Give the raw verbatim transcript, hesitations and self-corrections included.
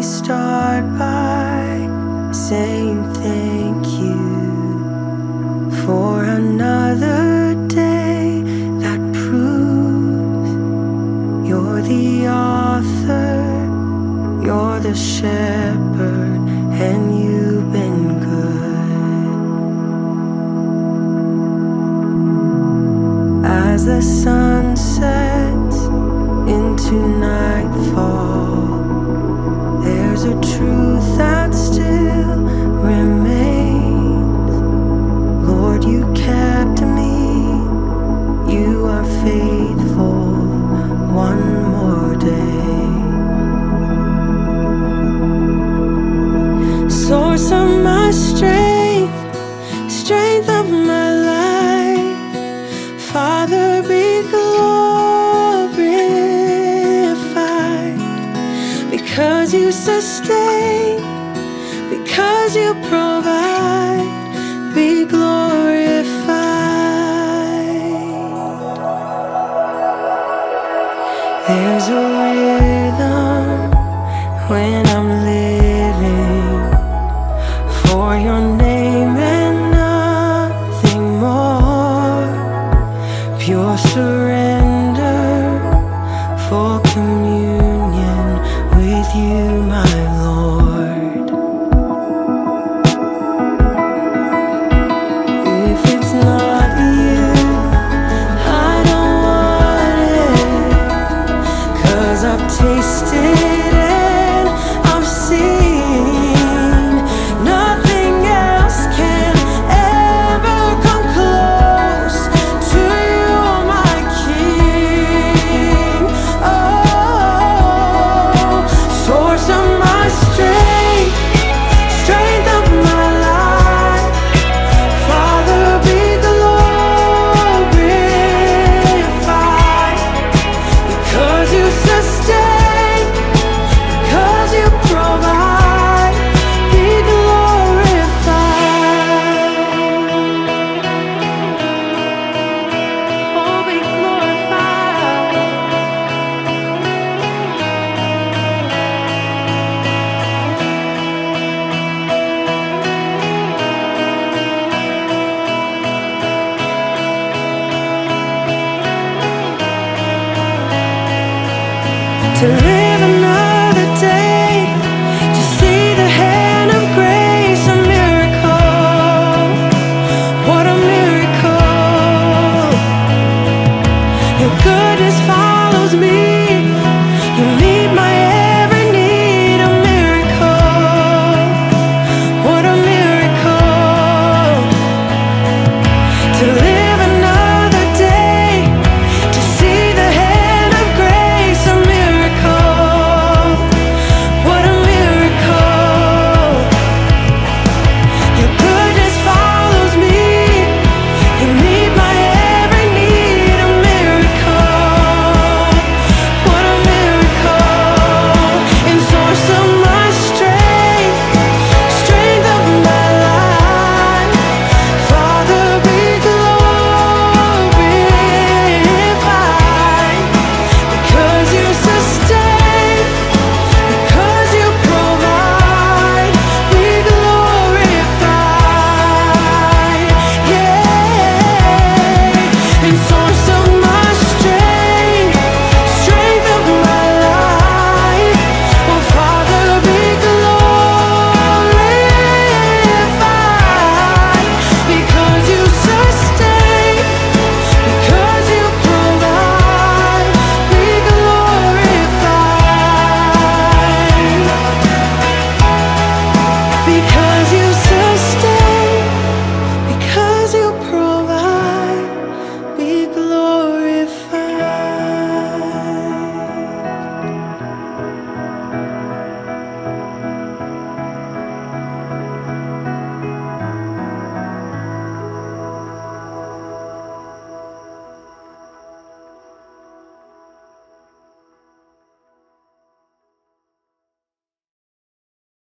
start by saying thank you for another day that proves you're the author, you're the shepherd, and you've been good. As the sun sets into nightfall, there's a truth that still remains. Lord, you kept me, you are faithful one more day. Source of my strength, strength of my life, Father, be glorified, because you sustain, because you provide, be glorified. There's a rhythm when I'm living for your name and nothing more. Pure surrender, full communion with you, my Lord. If it's not you, I don't want it, 'cause I've tasted and I've seen nothing else can ever come close to you, my King. Oh, source of my strength, strength of my life, Father, be glorified, because you sustain, because you provide, be glorified. Oh, be glorified. To live another day, to see the hand of grace, a miracle, what a miracle. Your goodness follows me